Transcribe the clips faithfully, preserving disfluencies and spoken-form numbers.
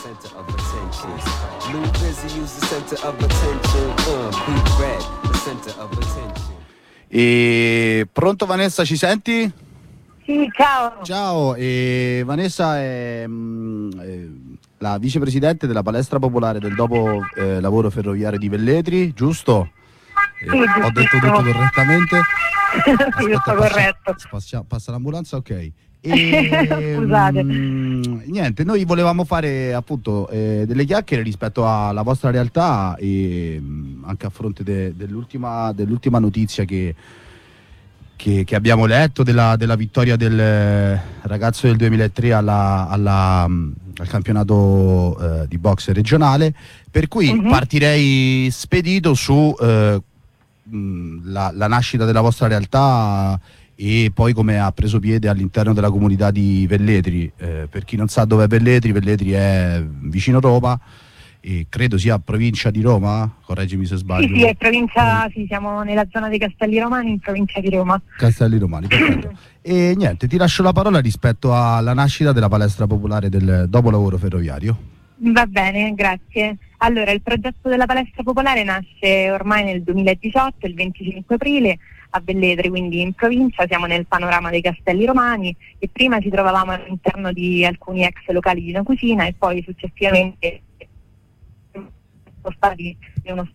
center of attention. Lou Busy use the center of attention. Uh, Beat Red, the center of attention. E pronto Vanessa, ci senti? Sì, ciao. Ciao, e Vanessa è, mh, è la vicepresidente della palestra popolare del dopo eh, lavoro ferroviario di Velletri, giusto? Sì, eh, ho detto tutto correttamente? Sì, Aspetta, tutto passa, corretto. Passa, passa l'ambulanza, ok. E, Scusate. mh, niente, noi volevamo fare appunto eh, delle chiacchiere rispetto alla vostra realtà e mh, anche a fronte de, dell'ultima, dell'ultima notizia che, che, che abbiamo letto della, della vittoria del ragazzo del duemilatré alla, alla, mh, al campionato eh, di box regionale, per cui Mhm. partirei spedito su eh, mh, la, la nascita della vostra realtà e poi come ha preso piede all'interno della comunità di Velletri. Eh, per chi non sa dove è Velletri, Velletri è vicino Roma e credo sia provincia di Roma, correggimi se sbaglio. Sì, sì, è provincia, sì, siamo nella zona dei Castelli Romani, in provincia di Roma. Castelli Romani, perfetto. E niente, ti lascio la parola rispetto alla nascita della palestra popolare del dopolavoro ferroviario. Va bene, grazie. Allora, il progetto della palestra popolare nasce ormai nel duemiladiciotto, il venticinque aprile, a Velletri, quindi in provincia, siamo nel panorama dei Castelli Romani e prima ci trovavamo all'interno di alcuni ex locali di una cucina e poi successivamente spostati in uno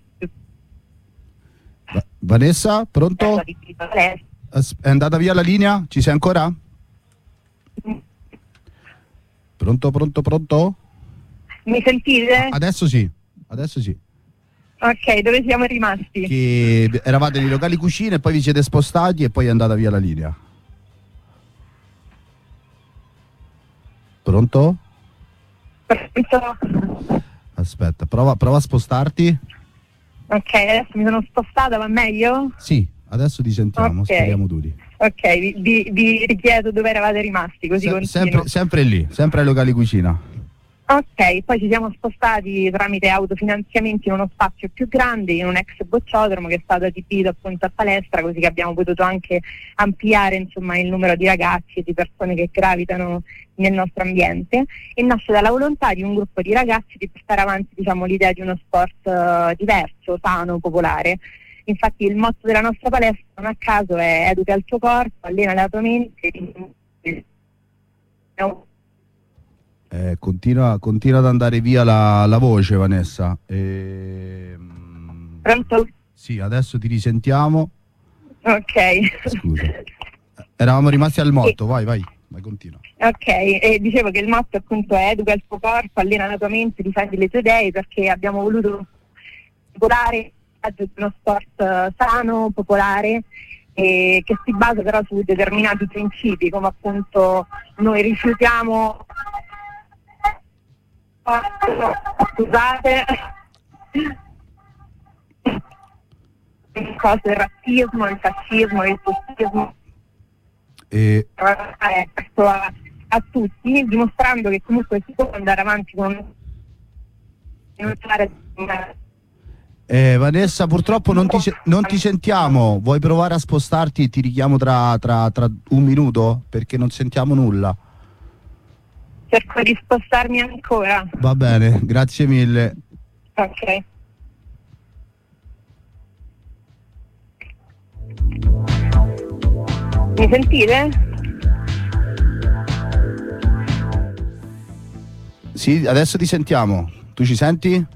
Va- Vanessa, pronto? studio di palestra. As- È andata via la linea? Ci sei ancora? Pronto, pronto, pronto? Mi sentite? Adesso sì, adesso sì. Ok, dove siamo rimasti? Che eravate nei locali cucine e poi vi siete spostati e poi è andata via la linea. Pronto? Pronto? Aspetta, prova, prova a spostarti. Ok, adesso mi sono spostata, va meglio? Sì, adesso ti sentiamo, Ok. speriamo duri. Ok, vi, vi- vi richiedo dove eravate rimasti, così Se- continuo. sempre, sempre lì, sempre ai locali cucina. Ok, poi ci siamo spostati tramite autofinanziamenti in uno spazio più grande, in un ex bocciodromo che è stato adibito appunto a palestra, così che abbiamo potuto anche ampliare insomma il numero di ragazzi e di persone che gravitano nel nostro ambiente, e nasce dalla volontà di un gruppo di ragazzi di portare avanti diciamo l'idea di uno sport eh, diverso, sano, popolare. Infatti il motto della nostra palestra, non a caso, è educa il tuo corpo, allena la tua mente. Eh, continua, continua ad andare via la, la voce, Vanessa. Ehm, Pronto? Sì, adesso ti risentiamo. Ok. Scusa. Eravamo rimasti al motto, vai, vai, vai, continua. Ok, e dicevo che il motto appunto è educa il tuo corpo, allena la tua mente, difendi le tue idee, perché abbiamo voluto popolare uno sport eh, sano, popolare, e che si basa però su determinati principi, come appunto noi rifiutiamo oh, scusate cose del razzismo, il fascismo, il sessismo, E, eh, questo a, a tutti, dimostrando che comunque si può andare avanti con non fare eh, Vanessa, purtroppo non ti, se- non ti sentiamo. Vuoi provare a spostarti? Ti richiamo tra, tra, tra un minuto perché non sentiamo nulla. cerco di spostarmi ancora. Va bene, grazie mille. Ok. Mi sentite? Sì, adesso ti sentiamo. Tu ci senti?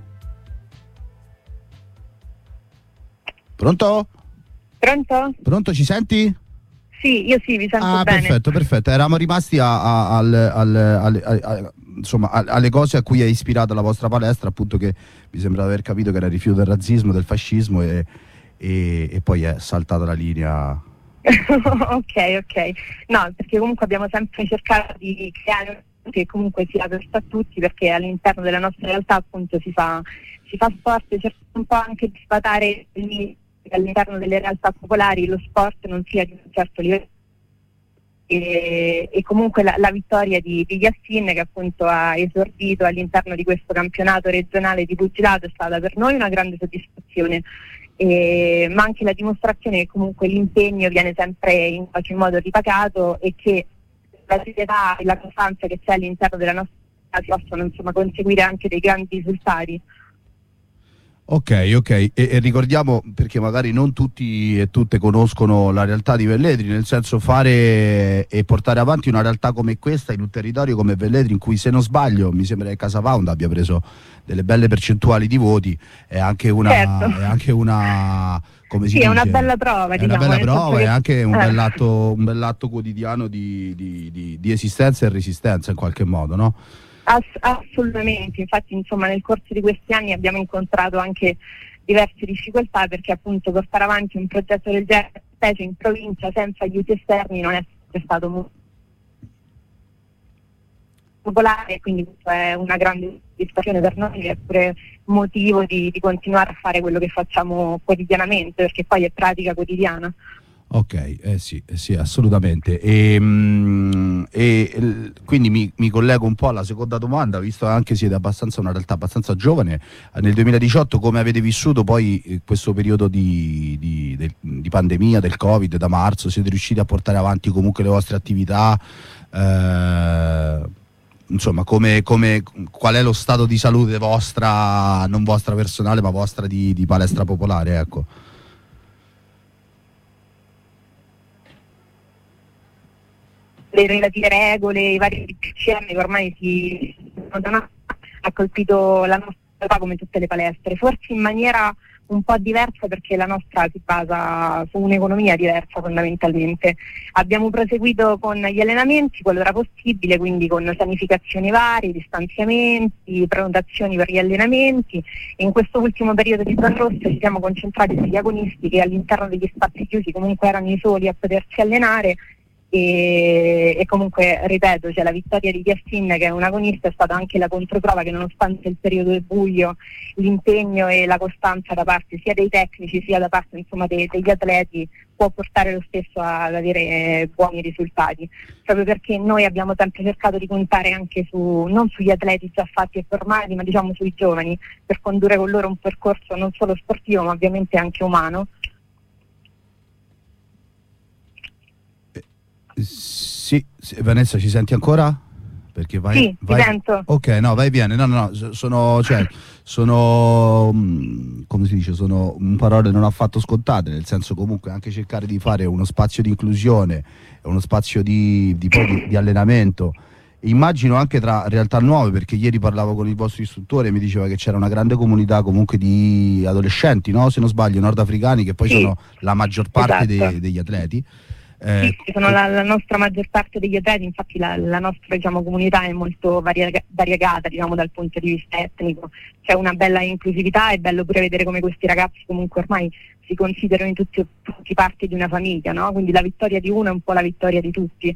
Pronto? Pronto? Pronto, ci senti? Sì, io sì, vi sento Ah, bene. perfetto, perfetto. Eravamo rimasti a- a- al- al- alle, a- a- insomma, a- alle cose a cui è ispirata la vostra palestra, appunto, che mi sembra di aver capito che era il rifiuto del razzismo, del fascismo e, e- e poi è saltata la linea. Ok, ok. No, perché comunque abbiamo sempre cercato di creare che comunque sia aperto a tutti, perché all'interno della nostra realtà appunto si fa, si fa sport, cerca un po' anche di sfatare lì, che all'interno delle realtà popolari lo sport non sia di un certo livello. E, e comunque la, la vittoria di, di Yassin, che appunto ha esordito all'interno di questo campionato regionale di pugilato, è stata per noi una grande soddisfazione, e, ma anche la dimostrazione che comunque l'impegno viene sempre in qualche modo ripagato e che la serietà e la costanza che c'è all'interno della nostra si possono insomma conseguire anche dei grandi risultati. Ok, ok, e, e ricordiamo, perché magari non tutti e tutte conoscono la realtà di Velletri, nel senso fare e portare avanti una realtà come questa in un territorio come Velletri, in cui, se non sbaglio, mi sembra che Casa Pound abbia preso delle belle percentuali di voti, è anche una, certo. è anche una come si sì, dice? È una bella prova, è diciamo, una bella prova, che... è anche un eh. bell'atto, un bell'atto quotidiano di, di, di, di esistenza e resistenza in qualche modo, no? Ass- assolutamente, infatti insomma nel corso di questi anni abbiamo incontrato anche diverse difficoltà, perché appunto portare avanti un progetto del genere, specie in provincia, senza aiuti esterni, non è sempre stato molto popolare, quindi questo è una grande soddisfazione per noi, è pure motivo di, di continuare a fare quello che facciamo quotidianamente, perché poi è pratica quotidiana. Ok, eh sì, eh sì, assolutamente. E, mm, e l- quindi mi, mi collego un po' alla seconda domanda, visto che anche siete abbastanza una realtà abbastanza giovane. Nel duemiladiciotto come avete vissuto poi eh, questo periodo di, di, del- di pandemia, del Covid, da marzo? Siete riusciti a portare avanti comunque le vostre attività? Eh, insomma, come, come, qual è lo stato di salute vostra, non vostra personale, ma vostra di, di palestra popolare, ecco? Le relative regole, i vari P C M che ormai si ha colpito la nostra realtà come tutte le palestre, forse in maniera un po' diversa, perché la nostra si basa su un'economia diversa fondamentalmente. Abbiamo proseguito con gli allenamenti qualora possibile, quindi con sanificazioni varie, distanziamenti, prenotazioni per gli allenamenti, e in questo ultimo periodo di zona rossa ci siamo concentrati sugli agonisti che all'interno degli spazi chiusi comunque erano i soli a potersi allenare. E, e comunque ripeto, cioè, la vittoria di Yassin, che è un agonista, è stata anche la controprova che nonostante il periodo del buio, l'impegno e la costanza da parte sia dei tecnici sia da parte insomma dei, degli atleti può portare lo stesso ad avere buoni risultati, proprio perché noi abbiamo sempre cercato di puntare anche su, non sugli atleti già fatti e formati, ma diciamo sui giovani, per condurre con loro un percorso non solo sportivo ma ovviamente anche umano. Sì, sì, Vanessa, ci senti ancora? Perché vai, sì, vai... ti sento. Ok, no, vai bene. No, no, no, sono, cioè, sono, mh, come si dice, sono parole non affatto scontate, nel senso, comunque, anche cercare di fare uno spazio di inclusione, uno spazio di, di, poi di, di allenamento. Immagino anche tra realtà nuove, perché ieri parlavo con il vostro istruttore e mi diceva che c'era una grande comunità comunque di adolescenti, no? Se non sbaglio, nordafricani, che poi sì, sono la maggior parte esatto. de, degli atleti. Eh, sì, sono la, la nostra maggior parte degli atleti, infatti la, la nostra diciamo, comunità è molto varia, variegata diciamo, dal punto di vista etnico, c'è una bella inclusività, è bello pure vedere come questi ragazzi comunque ormai si considerano in tutti, tutti parte di una famiglia, no? Quindi la vittoria di uno è un po' la vittoria di tutti.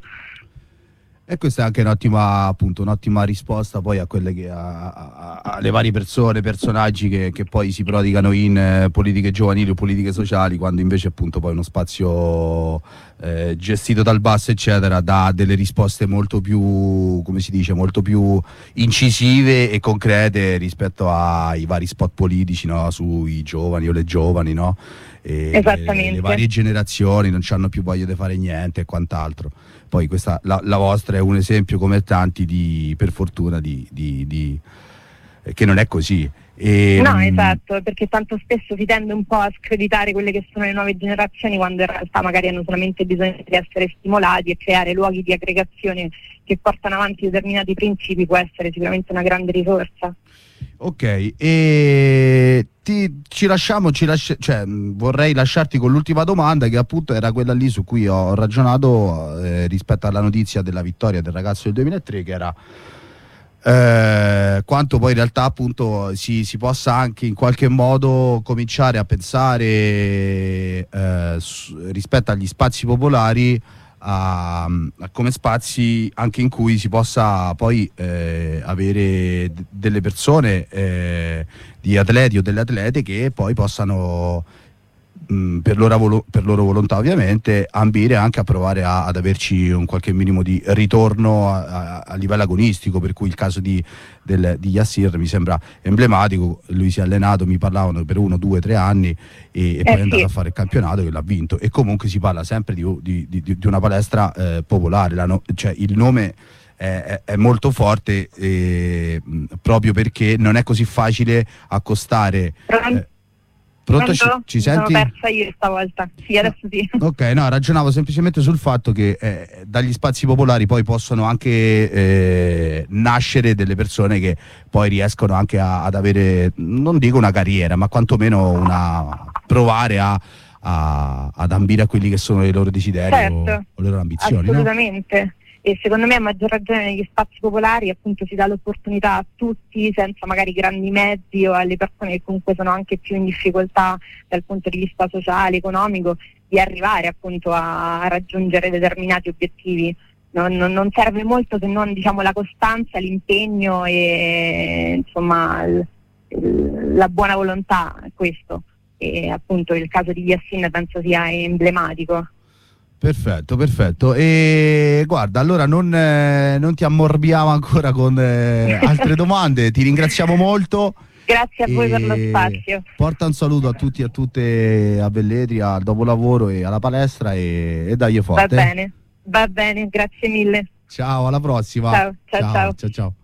E questa è anche un'ottima, appunto, un'ottima risposta poi a quelle che a, a, alle varie persone, personaggi che, che poi si prodigano in eh, politiche giovanili o politiche sociali, quando invece appunto poi uno spazio eh, gestito dal basso eccetera dà delle risposte molto più, come si dice, molto più incisive e concrete rispetto ai vari spot politici, no? Sui giovani o le giovani, no? E Esattamente. Le, le varie generazioni non hanno più voglia di fare niente e quant'altro. Poi questa, la, la vostra è un esempio come tanti di, per fortuna, di, di, di eh, che non è così. E, no, esatto, perché tanto spesso si tende un po' a screditare quelle che sono le nuove generazioni, quando in realtà magari hanno solamente bisogno di essere stimolati, e creare luoghi di aggregazione che portano avanti determinati principi può essere sicuramente una grande risorsa. Ok, e ti, ci lasciamo, ci lasci- cioè, vorrei lasciarti con l'ultima domanda, che appunto era quella lì su cui ho ragionato eh, rispetto alla notizia della vittoria del ragazzo del duemilatré, che era eh, quanto poi in realtà appunto si, si possa anche in qualche modo cominciare a pensare eh, su, rispetto agli spazi popolari A, a come spazi anche in cui si possa poi eh, avere d- delle persone, eh, di atleti o delle atlete che poi possano mh, per, loro volo- per loro volontà ovviamente ambire anche a provare a- ad averci un qualche minimo di ritorno a, a, a livello agonistico, per cui il caso di, del, di Yassir mi sembra emblematico. Lui si è allenato, mi parlavano, per uno, due, tre anni e, e poi eh è andato sì. a fare il campionato che l'ha vinto, e comunque si parla sempre di, di, di, di una palestra eh, popolare. La no, cioè il nome è è, è molto forte, eh, proprio perché non è così facile accostare. Pronto? Pronto? Ci, ci Mi senti? sono persa io stavolta. Sì, adesso sì. Ok, no, ragionavo semplicemente sul fatto che eh, dagli spazi popolari poi possono anche eh, nascere delle persone che poi riescono anche a, ad avere, non dico una carriera, ma quantomeno una provare a, a, ad ambire a quelli che sono i loro desideri, Certo, o, o le loro ambizioni. Assolutamente. No? E secondo me a maggior ragione negli spazi popolari appunto si dà l'opportunità a tutti, senza magari grandi mezzi, o alle persone che comunque sono anche più in difficoltà dal punto di vista sociale, economico, di arrivare appunto a, a raggiungere determinati obiettivi. Non, non, non serve molto se non, diciamo, la costanza, l'impegno e insomma il, il, la buona volontà, questo. E appunto il caso di Yassin penso sia emblematico. Perfetto, perfetto. E guarda, allora non, eh, non ti ammorbiamo ancora con eh, altre domande, ti ringraziamo molto. Grazie a voi per lo spazio. Porta un saluto a tutti e a tutte a Velletri, al dopolavoro e alla palestra, e, e dai forte. Va bene, va bene, grazie mille. Ciao, alla prossima. Ciao, ciao, ciao. ciao, ciao.